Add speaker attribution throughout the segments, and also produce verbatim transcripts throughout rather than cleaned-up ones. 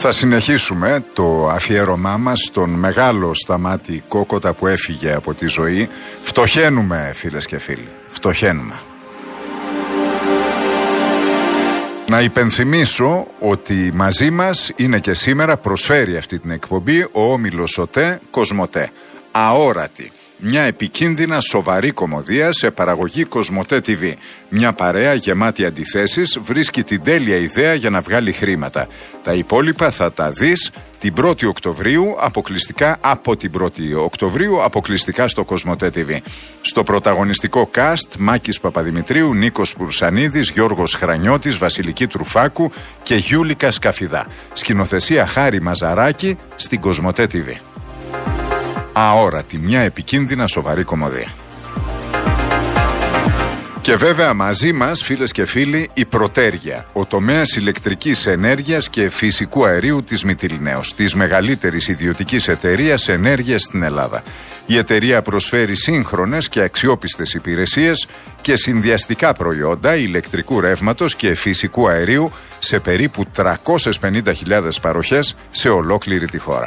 Speaker 1: Θα συνεχίσουμε το αφιέρωμά μας στον μεγάλο Σταμάτη Κόκοτα που έφυγε από τη ζωή. Φτωχαίνουμε, φίλες και φίλοι, φτωχαίνουμε. Να υπενθυμίσω ότι μαζί μας είναι και σήμερα, προσφέρει αυτή την εκπομπή ο όμιλος ΟΤΕ Κοσμοτέ. Αόρατη. Μια επικίνδυνα σοβαρή κωμωδία σε παραγωγή Κοσμοτέ τι βι. Μια παρέα γεμάτη αντιθέσεις βρίσκει την τέλεια ιδέα για να βγάλει χρήματα. Τα υπόλοιπα θα τα δεις την πρώτη Οκτωβρίου, αποκλειστικά από την πρώτη Οκτωβρίου, αποκλειστικά στο Κοσμοτέ τι βι. Στο πρωταγωνιστικό cast, Μάκης Παπαδημητρίου, Νίκος Πουρσανίδης, Γιώργος Χρανιώτης, Βασιλική Τρουφάκου και Γιούλικα Σκαφιδά. Σκηνοθεσία Χάρη Μαζαράκη στην Κοσμοτέ τι βι. Αόρατη, μια επικίνδυνα σοβαρή κωμωδία. Και βέβαια μαζί μας, φίλες και φίλοι, η Πρωτέργεια, ο τομέας ηλεκτρικής ενέργειας και φυσικού αερίου της Μυτιληναίος, της μεγαλύτερης ιδιωτικής εταιρείας ενέργειας στην Ελλάδα. Η εταιρεία προσφέρει σύγχρονες και αξιόπιστες υπηρεσίες και συνδυαστικά προϊόντα ηλεκτρικού ρεύματος και φυσικού αερίου σε περίπου τριακόσιες πενήντα χιλιάδες παροχές σε ολόκληρη τη χώρα.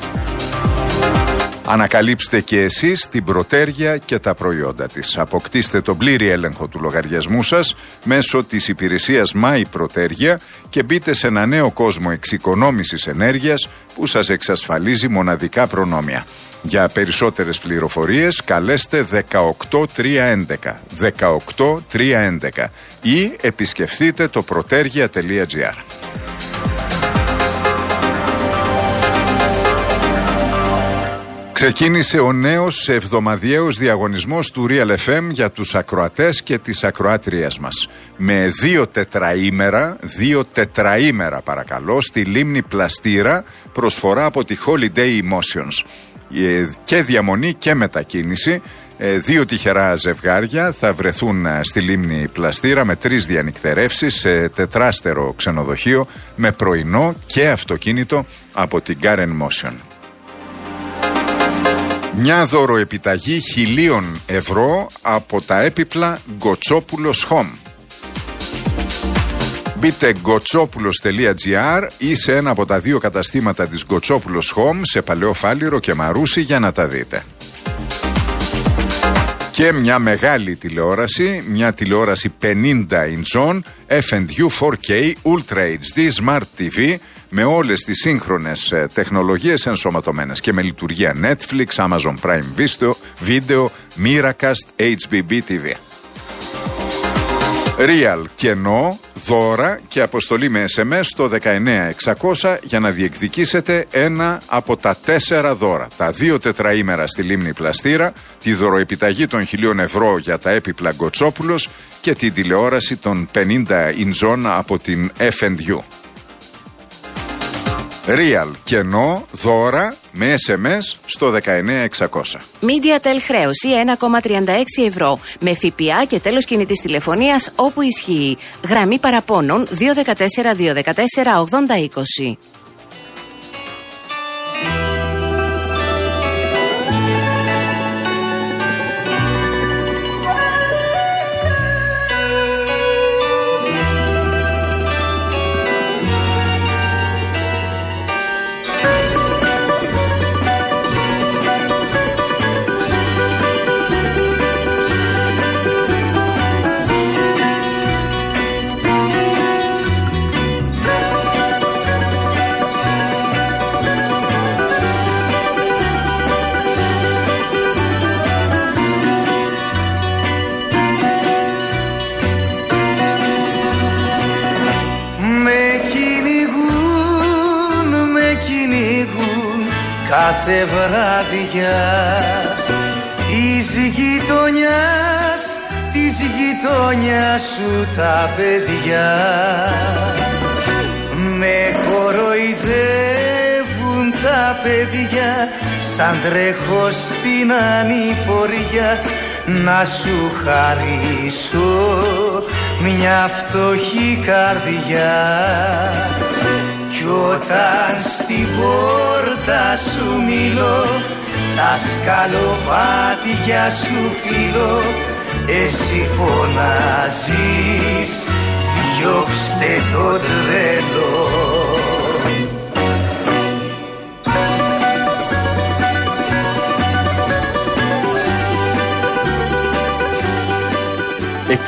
Speaker 1: Ανακαλύψτε και εσείς την Πρωτέργεια και τα προϊόντα της. Αποκτήστε τον πλήρη έλεγχο του λογαριασμού σας μέσω της υπηρεσίας My Πρωτέργεια και μπείτε σε ένα νέο κόσμο εξοικονόμησης ενέργειας που σας εξασφαλίζει μοναδικά προνόμια. Για περισσότερες πληροφορίες καλέστε δεκαοκτώ τριακόσια έντεκα δεκαοκτώ τριακόσια έντεκα ή επισκεφθείτε το protergia τελεία gr. Ξεκίνησε ο νέος εβδομαδιαίος διαγωνισμός του Real εφ εμ για τους ακροατές και τις ακροάτριές μας. Με δύο τετραήμερα, δύο τετραήμερα παρακαλώ, στη λίμνη Πλαστήρα, προσφορά από τη Holiday Emotions. Και διαμονή και μετακίνηση. Δύο τυχερά ζευγάρια θα βρεθούν στη λίμνη Πλαστήρα με τρεις διανυκτερεύσεις σε τετράστερο ξενοδοχείο με πρωινό και αυτοκίνητο από την Karen Motion. Μια δωροεπιταγή χιλίων ευρώ από τα έπιπλα Γκοτσόπουλος Home. Μπείτε γκοτσόπουλος τελεία gr ή σε ένα από τα δύο καταστήματα της Γκοτσόπουλος Home σε Παλαιό Φάληρο και Μαρούσι για να τα δείτε. Και μια μεγάλη τηλεόραση, μια τηλεόραση πενήντα ιντσών εφ εντ γιου φορ κέι Ultra έιτς ντι Smart τι βι με όλες τις σύγχρονες ε, τεχνολογίες ενσωματωμένες και με λειτουργία Netflix, Amazon Prime Video, Miracast, έιτς μπι μπι τι βι. Real κενό, δώρα και αποστολή με ες εμ ες στο δεκαεννέα εξακόσια για να διεκδικήσετε ένα από τα τέσσερα δώρα. Τα δύο τετραήμερα στη λίμνη Πλαστήρα, τη δωροεπιταγή των χιλίων ευρώ για τα έπιπλα Γκοτσόπουλος και την τηλεόραση των πενήντα ιντσών από την εφ εντ γιου. Real κενό, δώρα με ες εμ ες στο δεκαεννέα εξακόσια.
Speaker 2: MediaTel χρέωση ένα κόμμα τριάντα έξι ευρώ με ΦΠΑ και τέλος κινητής τηλεφωνίας όπου ισχύει. Γραμμή παραπώνων δύο ένα τέσσερα δύο ένα τέσσερα ογδόντα είκοσι.
Speaker 3: Κάθε βράδια της γειτονιάς, της γειτονιάς σου τα παιδιά με κοροϊδεύουν τα παιδιά σαν τρέχω στην ανηφοριά να σου χαρίσω μια φτωχή καρδιά. Κι όταν στην πόρτα σου μιλώ, τα σκαλοπάτια σου φιλώ, εσύ φωνάζεις, διώξτε το τρελό.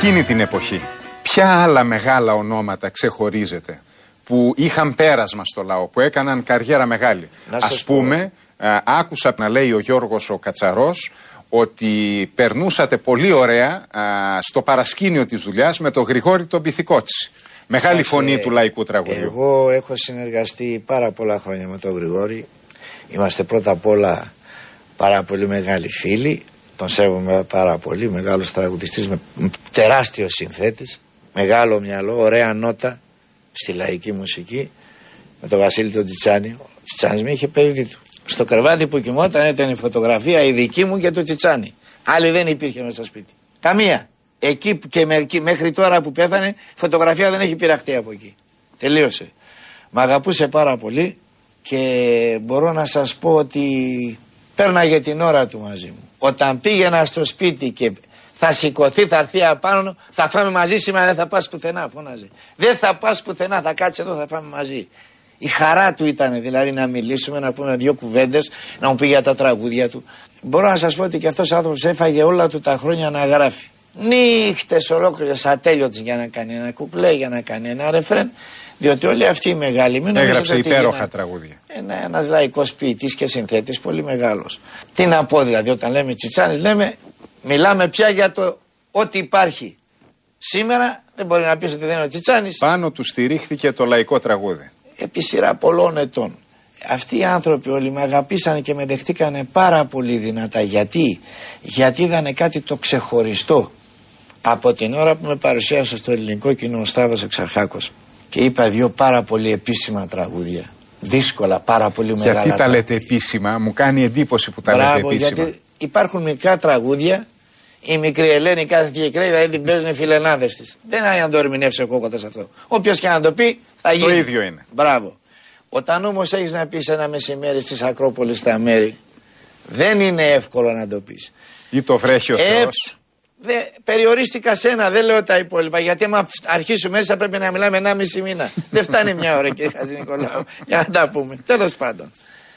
Speaker 4: Εκείνη την εποχή, ποια άλλα μεγάλα ονόματα ξεχωρίζεται που είχαν πέρασμα στο λαό, που έκαναν καριέρα μεγάλη? Ας πούμε, α, άκουσα να λέει ο Γιώργος ο Κατσαρός ότι περνούσατε πολύ ωραία α, στο παρασκήνιο της δουλειάς με τον Γρηγόρη τον Πυθικότσι. Μεγάλη Άξε, φωνή του λαϊκού τραγουδιού.
Speaker 5: Εγώ έχω συνεργαστεί πάρα πολλά χρόνια με τον Γρηγόρη. Είμαστε πρώτα απ' όλα πάρα πολύ μεγάλοι φίλοι. Τον σέβομαι πάρα πολύ. Μεγάλος τραγουδιστής, με τεράστιος συνθέτης. Μεγάλο μυαλό, ωραία νότα στη λαϊκή μουσική. Με τον Βασίλη τον Τσιτσάνη. Ο Τσιτσάνης με είχε παιδί του. Στο κρεβάτι που κοιμόταν ήταν η φωτογραφία η δική μου και του Τσιτσάνη. Άλλη δεν υπήρχε μέσα στο σπίτι. Καμία. Εκεί και με, εκεί, μέχρι τώρα που πέθανε, φωτογραφία δεν έχει πειραχτεί από εκεί. Τελείωσε. Μ' αγαπούσε πάρα πολύ και μπορώ να σας πω ότι πέρναγε την ώρα του μαζί μου. Όταν πήγαινα στο σπίτι και θα σηκωθεί, θα έρθει απάνω, θα φάμε μαζί σήμερα, δεν θα πας πουθενά, φώναζε. Δεν θα πας πουθενά, θα κάτσει εδώ, θα φάμε μαζί. Η χαρά του ήταν δηλαδή να μιλήσουμε, να πούμε δύο κουβέντες, να μου πει για τα τραγούδια του. Μπορώ να σας πω ότι και αυτός ο άνθρωπος έφαγε όλα του τα χρόνια να γράφει. Νύχτες ολόκληρες ατέλειωτες για να κάνει ένα κουπλέ, για να κάνει ένα ρεφρέν. Διότι όλοι αυτοί οι μεγάλοι. Μην
Speaker 4: έγραψε υπέροχα ένα, τραγούδια.
Speaker 5: Ένα, ένας λαϊκός ποιητής και συνθέτης πολύ μεγάλος. Τι να πω δηλαδή, όταν λέμε Τσιτσάνης, λέμε, μιλάμε πια για το ό,τι υπάρχει. Σήμερα δεν μπορεί να πει ότι δεν είναι ο Τσιτσάνης.
Speaker 4: Πάνω του στηρίχθηκε το λαϊκό τραγούδι.
Speaker 5: Επί σειρά πολλών ετών. Αυτοί οι άνθρωποι όλοι με αγαπήσανε και με δεχτήκανε πάρα πολύ δυνατά. Γιατί, Γιατί είδανε κάτι το ξεχωριστό. Από την ώρα που με παρουσίασε στο ελληνικό κοινό ο Σταύρος Εξαρχάκος και είπα δύο πάρα πολύ επίσημα τραγούδια. Δύσκολα, πάρα πολύ μεγάλα.
Speaker 4: Γιατί τα λέτε επίσημα, μου κάνει εντύπωση που τα
Speaker 5: Μπράβο,
Speaker 4: λέτε επίσημα.
Speaker 5: Γιατί υπάρχουν μικρά τραγούδια. Η μικρή Ελένη κάθε και κλαίει, δηλαδή την παίζουν φιλενάδες της. Δεν είναι να το ερμηνεύσει ο Κόκοτας αυτό. Όποιος και να το πει, θα γίνει.
Speaker 4: Το ίδιο είναι.
Speaker 5: Μπράβο. Όταν όμως έχεις να πεις ένα μεσημέρι στις Ακρόπολης στα μέρη, δεν είναι εύκολο να το πεις.
Speaker 4: Ή το βρέχει ο Θεός.
Speaker 5: Δε, περιορίστηκα σε ένα, δεν λέω τα υπόλοιπα. Γιατί άμα αρχίσουμε μέσα πρέπει να μιλάμε ένα μισή μήνα. Δεν φτάνει μια ώρα, κύριε Χατζηνικολάου, για να τα πούμε. Τέλος πάντων.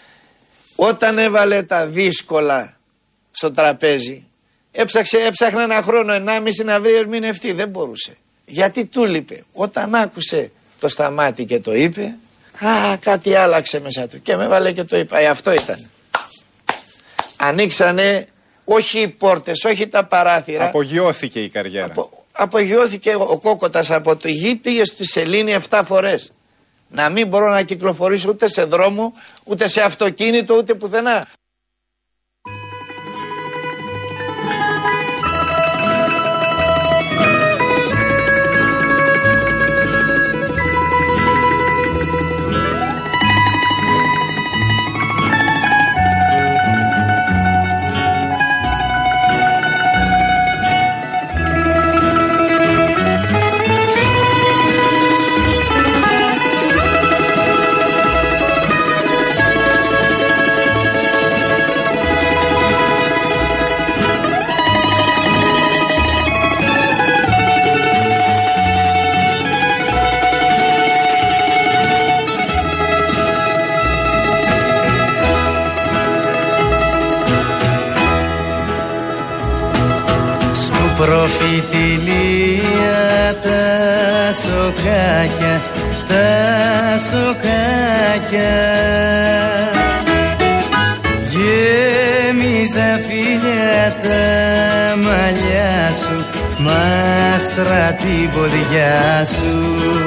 Speaker 5: Όταν έβαλε τα δύσκολα στο τραπέζι, έψαξε, έψαχνε ένα χρόνο, ενάμιση να βρει ερμηνευτή. Δεν μπορούσε. Γιατί του λείπε. Όταν άκουσε το Σταμάτη και το είπε, α, κάτι άλλαξε μέσα του. Και με έβαλε και το είπα. Ε, αυτό ήταν. Ανοίξανε. Όχι οι πόρτες, όχι τα παράθυρα.
Speaker 4: Απογειώθηκε η καριέρα.
Speaker 5: Απο, απογειώθηκε ο, ο Κόκοτας από το γη, πήγε στη σελήνη εφτά φορές. Να μην μπορώ να κυκλοφορήσω ούτε σε δρόμο, ούτε σε αυτοκίνητο, ούτε πουθενά.
Speaker 3: Προφητηλία τα σοκάκια, τα σοκάκια, γέμιζα φιλιά τα μαλλιά σου, μάστρα την ποδιά σου.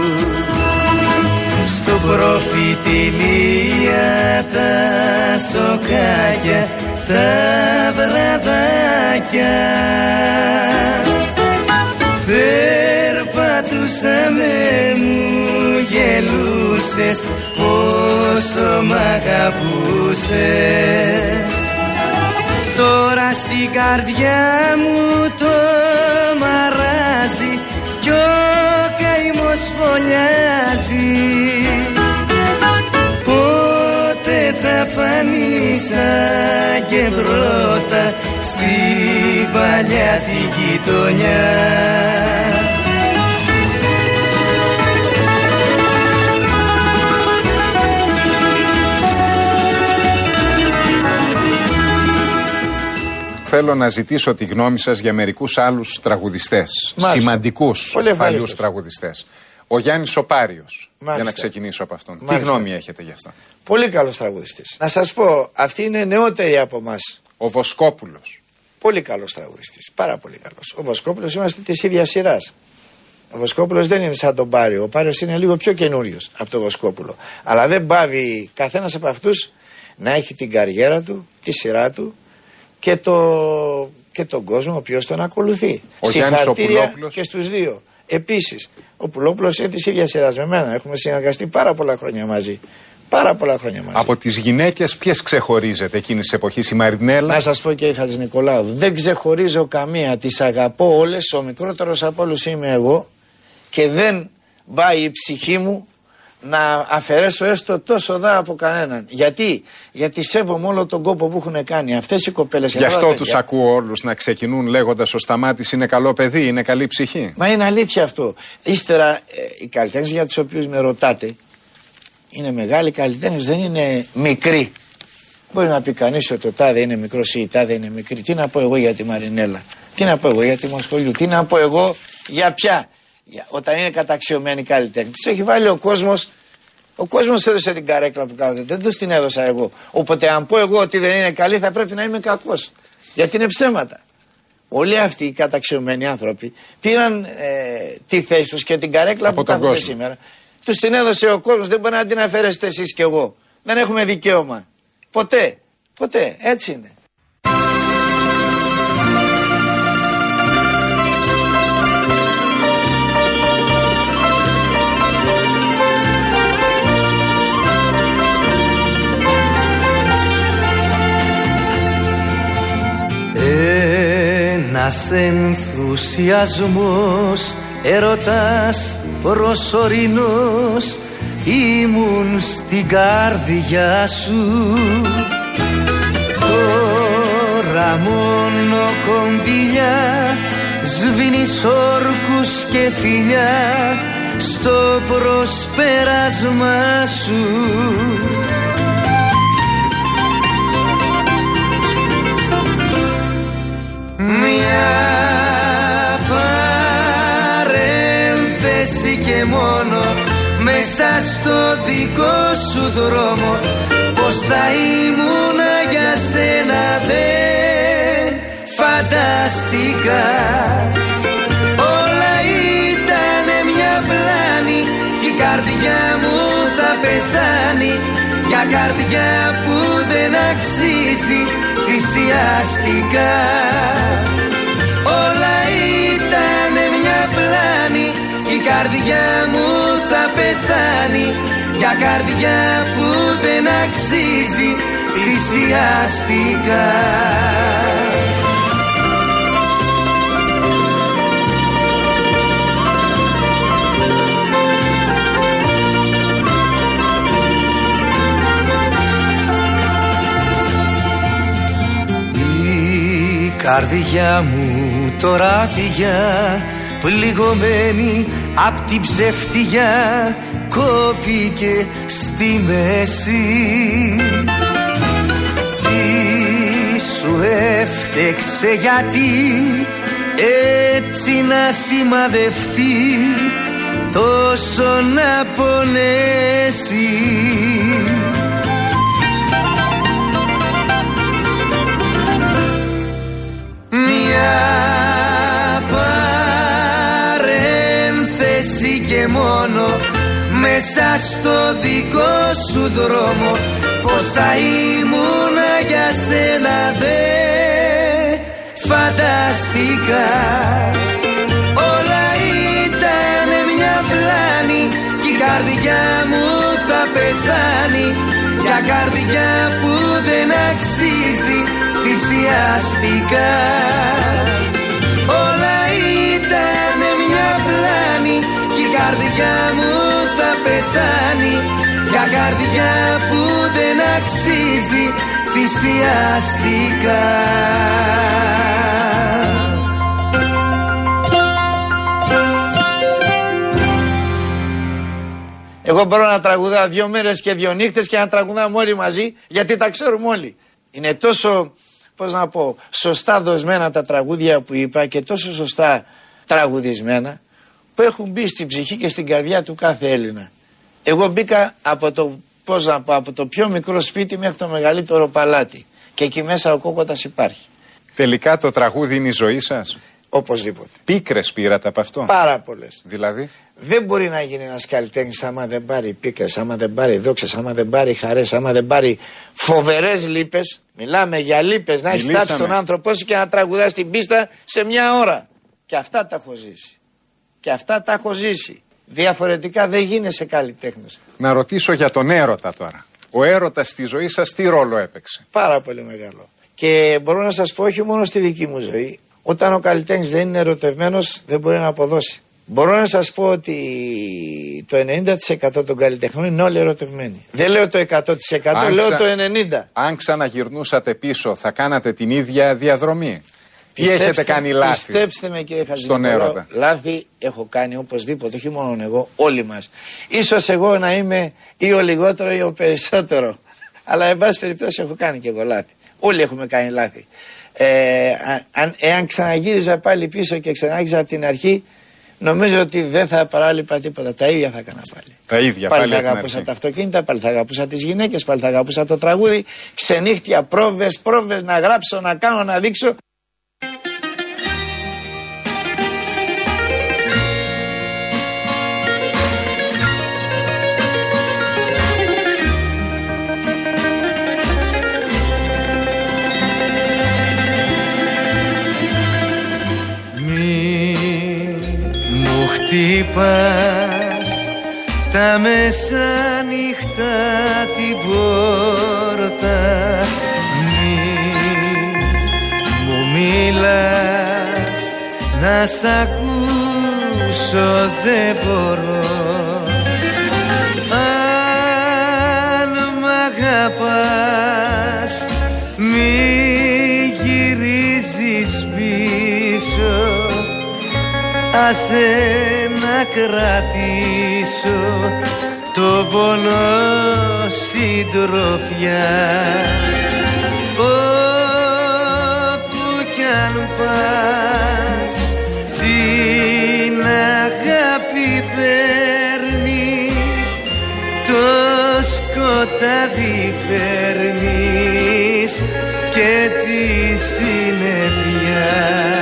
Speaker 3: Στο προφητηλία τα σοκάκια, τα βραδάκια, περπατούσαμε, μου γελούσες, πόσο μ' αγαπούσες. Τώρα στην καρδιά μου το μαράζει κι ο καημός φωλιάζει. Πότε θα φανείς σαν και πρώτα στην παλιά την γειτονιά.
Speaker 4: θέλω να ζητήσω τη γνώμη σας για μερικούς άλλους τραγουδιστές. Σημαντικούς παλιούς τραγουδιστές. Ο Γιάννης ο Πάριος. Για να ξεκινήσω από αυτόν. Μάλιστα. Τι γνώμη έχετε γι' αυτό?
Speaker 5: Πολύ καλός τραγουδιστής. Να σας πω, αυτοί είναι νεότεροι από εμάς.
Speaker 4: Ο Βοσκόπουλος.
Speaker 5: Πολύ καλός τραγουδιστής. Πάρα πολύ καλός. Ο Βοσκόπουλος είμαστε της ίδιας σειράς. Ο Βοσκόπουλος δεν είναι σαν τον Πάριο. Ο Πάριος είναι λίγο πιο καινούριος από τον Βοσκόπουλο. Αλλά δεν πάβει καθένας από αυτούς να έχει την καριέρα του, τη σειρά του και, το, και τον κόσμο ο οποίος τον ακολουθεί.
Speaker 4: Ο Γιάννης ο Πουλόπουλος.
Speaker 5: Και στους δύο. Επίσης, ο Πουλόπουλος είναι της ίδιας σειράς με μένα. Έχουμε συνεργαστεί πάρα πολλά χρόνια μαζί. Πάρα πολλά χρόνια μαζί.
Speaker 4: Από τις γυναίκες, ποιες ξεχωρίζετε εκείνης της εποχής, η Μαρινέλα?
Speaker 5: Να σας πω, κύριε Χατζηνικολάου, δεν ξεχωρίζω καμία. Τις αγαπώ όλες. Ο μικρότερος από όλους είμαι εγώ και δεν πάει η ψυχή μου να αφαιρέσω έστω τόσο δά από κανέναν. Γιατί? Γιατί σέβομαι όλο τον κόπο που έχουν κάνει αυτές οι κοπέλες.
Speaker 4: Γι' αυτό τους ακούω όλους να ξεκινούν λέγοντας ο Σταμάτης είναι καλό παιδί, είναι καλή ψυχή.
Speaker 5: Μα είναι αλήθεια αυτό. Ύστερα, ε, οι καλλιτέχνες για τους οποίους με ρωτάτε είναι μεγάλοι καλλιτέχνες, δεν είναι μικροί. Μπορεί να πει κανείς ότι ο τάδε είναι μικρός ή η τάδε είναι μικρή. Τι να πω εγώ για τη Μαρινέλα, τι να πω εγώ για τη Μοσχολιού, τι να πω εγώ για ποια? Όταν είναι καταξιωμένοι καλλιτέχνες, τους έχει βάλει ο κόσμος. Ο κόσμος έδωσε την καρέκλα που κάθεται, δεν τους την έδωσα εγώ. Οπότε, αν πω εγώ ότι δεν είναι καλή, θα πρέπει να είμαι κακός. Γιατί είναι ψέματα. Όλοι αυτοί οι καταξιωμένοι άνθρωποι πήραν ε, τη θέση τους και την καρέκλα από που κάθονται σήμερα. Τους την έδωσε ο κόσμος, δεν μπορεί να την αφαιρέσετε εσείς κι εγώ. Δεν έχουμε δικαίωμα. Ποτέ. Ποτέ. Έτσι είναι.
Speaker 3: Ένας ενθουσιασμός, έρωτας προσωρινός, ήμουν στην καρδιά σου. Τώρα μόνο κομπηλιά, σβήνεις όρκους και φιλιά στο προσπέρασμα σου. Μια παρένθεση και μόνο μέσα στο δικό σου δρόμο, πως θα ήμουνα για σένα δε φανταστικά. Όλα ήτανε μια πλάνη κι η καρδιά μου θα πεθάνει για καρδιά που δεν αξίζει θυσιαστικά. Όλα ήτανε μια πλάνη κι η καρδιά μου θα πεθάνει για καρδιά που δεν αξίζει θυσιαστικά. Η καρδιά μου τώρα φυγιά, πληγωμένη απ' την ψευτιά, κόπηκε στη μέση. Τι σου έφτεξε γιατί έτσι να σημαδευτεί, τόσο να πονέσει. Και μόνο μέσα στο δικό σου δρόμο, πως θα ήμουνα για σένα δε φανταστικά. Όλα ήτανε μια πλάνη κι η καρδιά μου θα πεθάνει για καρδιά που δεν αξίζει θυσιαστικά. Όλα ήτανε μια πλάνη κι η καρδιά μου θα πεθάνει για καρδιά που δεν αξίζει θυσιαστικά.
Speaker 5: Εγώ μπορώ να τραγουδάω δύο μέρες και δύο νύχτες και να τραγουδάμε όλοι μαζί, γιατί τα ξέρουμε όλοι. Είναι τόσο πώς να πω, σωστά δοσμένα τα τραγούδια που είπα και τόσο σωστά τραγουδισμένα που έχουν μπει στην ψυχή και στην καρδιά του κάθε Έλληνα. Εγώ μπήκα από το, πώς να πω, από το πιο μικρό σπίτι μέχρι το μεγαλύτερο παλάτι και εκεί μέσα ο Κόκοτας υπάρχει.
Speaker 4: Τελικά το τραγούδι είναι η ζωή σας?
Speaker 5: Οπωσδήποτε.
Speaker 4: Πίκρες πήρατε από αυτό?
Speaker 5: Πάρα πολλές.
Speaker 4: Δηλαδή?
Speaker 5: Δεν μπορεί να γίνει ένας καλλιτέχνης άμα δεν πάρει πίκρες, άμα δεν πάρει δόξες, άμα δεν πάρει χαρές, άμα δεν πάρει φοβερές λύπες. Μιλάμε για λύπες, να έχει τάψει τον άνθρωπό σου και να τραγουδάς την πίστα σε μια ώρα. Και αυτά τα έχω ζήσει. Και αυτά τα έχω ζήσει. Διαφορετικά δεν γίνεσαι καλλιτέχνης.
Speaker 4: Να ρωτήσω για τον έρωτα τώρα. Ο έρωτας στη ζωή σας τι ρόλο έπαιξε?
Speaker 5: Πάρα πολύ μεγάλο. Και μπορώ να σας πω όχι μόνο στη δική μου ζωή. Όταν ο καλλιτέχνης δεν είναι ερωτευμένος δεν μπορεί να αποδώσει. Μπορώ να σας πω ότι το ενενήντα τοις εκατό των καλλιτεχνών είναι όλοι ερωτευμένοι. Δεν λέω το εκατό τοις εκατό, αν λέω ξα... το ενενήντα τοις εκατό.
Speaker 4: Αν ξαναγυρνούσατε πίσω θα κάνατε την ίδια διαδρομή? Ή έχετε κάνει λάθη?
Speaker 5: Πιστέψτε με κύριε
Speaker 4: στον έρωτα?
Speaker 5: Λάθη έχω κάνει οπωσδήποτε, όχι μόνο εγώ, όλοι μας. Ίσως εγώ να είμαι ή ο λιγότερο ή ο περισσότερο. Αλλά εν πάση περιπτώσει έχω κάνει και εγώ λάθη. Όλοι έχουμε κάνει λάθη. Ε, αν, εάν ξαναγύριζα πάλι πίσω και ξανάρχιζα από την αρχή, νομίζω ότι δεν θα παράλειπα τίποτα. Τα ίδια θα έκανα πάλι.
Speaker 4: Τα ίδια
Speaker 5: πάλι.
Speaker 4: Πάλι
Speaker 5: θα αγαπούσα τα αυτοκίνητα, πάλι θα αγαπούσα τις γυναίκες, πάλι θα αγαπούσα το τραγούδι. Ξενύχτια, πρόβες, πρόβες να γράψω, να κάνω, να δείξω.
Speaker 3: Χτύπας τα μεσάνυχτα την πόρτα, μη μου μιλάς, να σ' ακούσω δεν μπορώ. Αν μ' αγαπάς μη γυρίζεις πίσω, άσε να κρατήσω το πόνο συντροφιά. Όπου κι αν πας την αγάπη παίρνεις, το σκοτάδι φέρνεις και τη συννεφιά.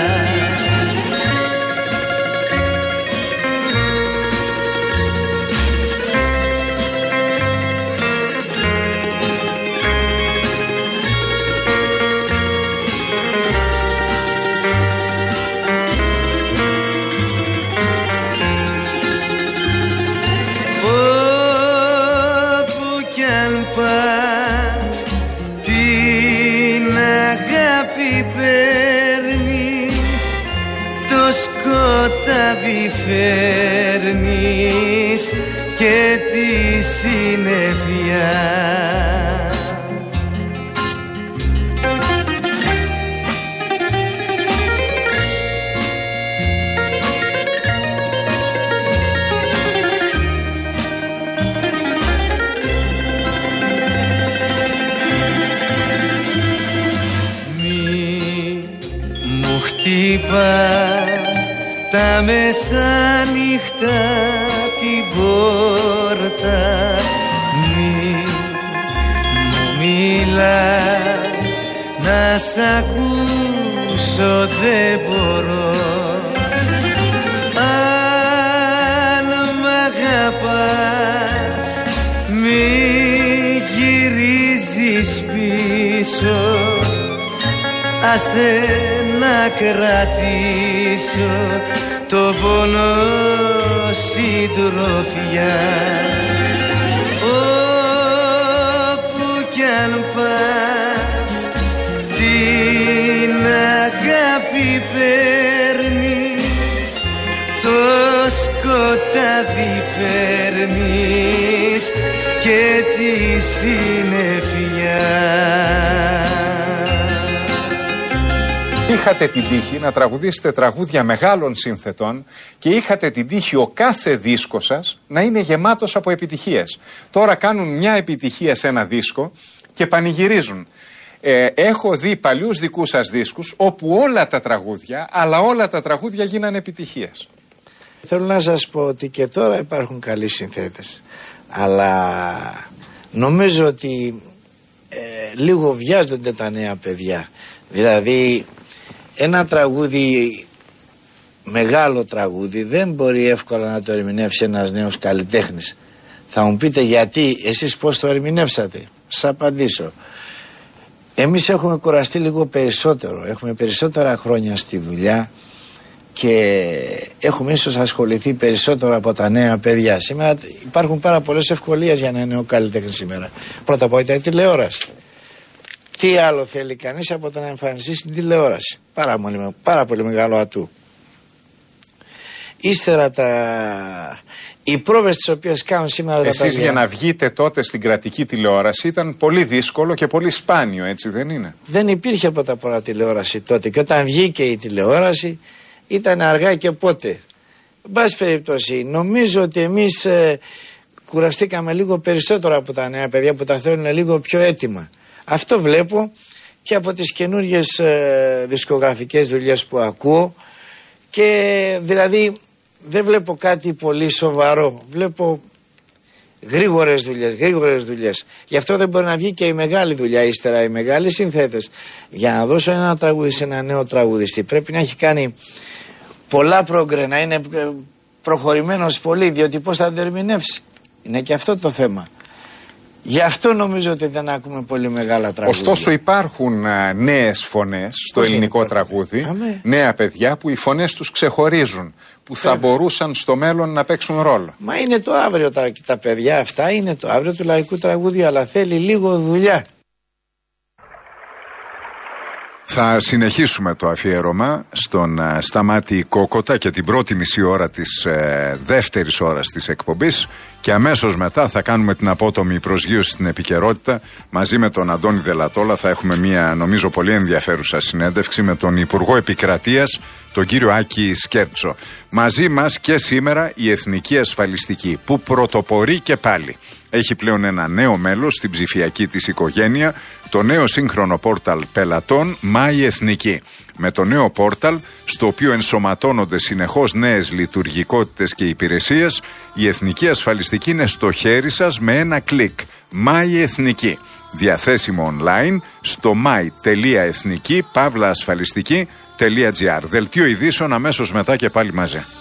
Speaker 3: Παίρνεις, το σκοτάδι φέρνεις και τη συννεφιά. Χτύπας τα μεσάνυχτα την πόρτα, μη μου μιλάς, να σ' ακούσω δεν μπορώ. Αν μ' αγαπάς μη γυρίζεις πίσω, άσε να κρατήσω το πόνο συντροφιά. Όπου κι αν πας την αγάπη παίρνεις, το σκοτάδι φέρνεις και τη συννεφιά.
Speaker 4: Είχατε την τύχη να τραγουδήσετε τραγούδια μεγάλων συνθετών και είχατε την τύχη ο κάθε δίσκος σας να είναι γεμάτος από επιτυχίες. Τώρα κάνουν μια επιτυχία σε ένα δίσκο και πανηγυρίζουν. Ε, έχω δει παλιούς δικούς σας δίσκους όπου όλα τα τραγούδια, αλλά όλα τα τραγούδια γίνανε επιτυχίες.
Speaker 5: Θέλω να σας πω ότι και τώρα υπάρχουν καλοί συνθέτες, αλλά νομίζω ότι ε, λίγο βιάζονται τα νέα παιδιά. Δηλαδή ένα τραγούδι, μεγάλο τραγούδι, δεν μπορεί εύκολα να το ερμηνεύσει ένας νέος καλλιτέχνης. Θα μου πείτε γιατί, εσείς πώς το ερμηνεύσατε? Σας απαντήσω. Εμείς έχουμε κουραστεί λίγο περισσότερο, έχουμε περισσότερα χρόνια στη δουλειά και έχουμε ίσως ασχοληθεί περισσότερο από τα νέα παιδιά. Σήμερα υπάρχουν πάρα πολλές ευκολίες για ένα νέο καλλιτέχνη σήμερα. Πρώτα απ' όλα η τηλεόραση. Τι άλλο θέλει κανείς από το να εμφανιστεί στην τηλεόραση? Πάρα πολύ, πάρα πολύ μεγάλο ατού. Ύστερα τα... οι πρόβες τις οποίες κάνουν σήμερα
Speaker 4: Εσείς
Speaker 5: τα παιδιά...
Speaker 4: για να βγείτε τότε στην κρατική τηλεόραση ήταν πολύ δύσκολο και πολύ σπάνιο, έτσι δεν είναι?
Speaker 5: Δεν υπήρχε πρώτα απ' όλα τηλεόραση τότε και όταν βγήκε η τηλεόραση ήταν αργά και πότε. Εν πάση περιπτώσει, νομίζω ότι εμείς ε, κουραστήκαμε λίγο περισσότερο από τα νέα παιδιά που τα θέλουν λίγο πιο έτοιμα. Αυτό βλέπω και από τις καινούργιες ε, δισκογραφικές δουλειές που ακούω, και δηλαδή δεν βλέπω κάτι πολύ σοβαρό. Βλέπω γρήγορες δουλειές, γρήγορες δουλειές. Γι' αυτό δεν μπορεί να βγει και η μεγάλη δουλειά ύστερα, οι μεγάλοι συνθέτες. Για να δώσω ένα τραγούδι σε ένα νέο τραγουδιστή πρέπει να έχει κάνει πολλά πρόγκρε, να είναι προχωρημένος πολύ, διότι πώς θα το ερμηνεύσει? Είναι και αυτό το θέμα. Γι' αυτό νομίζω ότι δεν ακούμε πολύ μεγάλα τραγούδια.
Speaker 4: Ωστόσο υπάρχουν α, νέες φωνές στο
Speaker 5: Πώς
Speaker 4: ελληνικό
Speaker 5: είναι,
Speaker 4: τραγούδι,
Speaker 5: αμέ.
Speaker 4: νέα παιδιά που οι φωνές τους ξεχωρίζουν, που θα
Speaker 5: Βέβαια.
Speaker 4: μπορούσαν στο μέλλον να παίξουν ρόλο.
Speaker 5: Μα είναι το αύριο τα, τα παιδιά αυτά, είναι το αύριο του λαϊκού τραγούδιου, αλλά θέλει λίγο δουλειά.
Speaker 1: Θα συνεχίσουμε το αφιέρωμα στον uh, Σταμάτη Κόκοτα και την πρώτη μισή ώρα της uh, δεύτερης ώρας της εκπομπής, και αμέσως μετά θα κάνουμε την απότομη προσγείωση στην επικαιρότητα. Μαζί με τον Αντώνη Δελατόλα θα έχουμε μια νομίζω πολύ ενδιαφέρουσα συνέντευξη με τον Υπουργό Επικρατείας, τον κύριο Άκη Σκέρτσο. Μαζί μας και σήμερα η Εθνική Ασφαλιστική, που πρωτοπορεί και πάλι. Έχει πλέον ένα νέο μέλος στην ψηφιακή της οικογένεια, το νέο σύγχρονο πόρταλ πελατών My Εθνική. Με το νέο πόρταλ, στο οποίο ενσωματώνονται συνεχώς νέες λειτουργικότητες και υπηρεσίες, η Εθνική Ασφαλιστική είναι στο χέρι σας με ένα κλικ. My Εθνική. Διαθέσιμο online στο my.εθνική παύλα ασφαλιστική.gr. Δελτίο ειδήσεων αμέσως μετά και πάλι μαζί.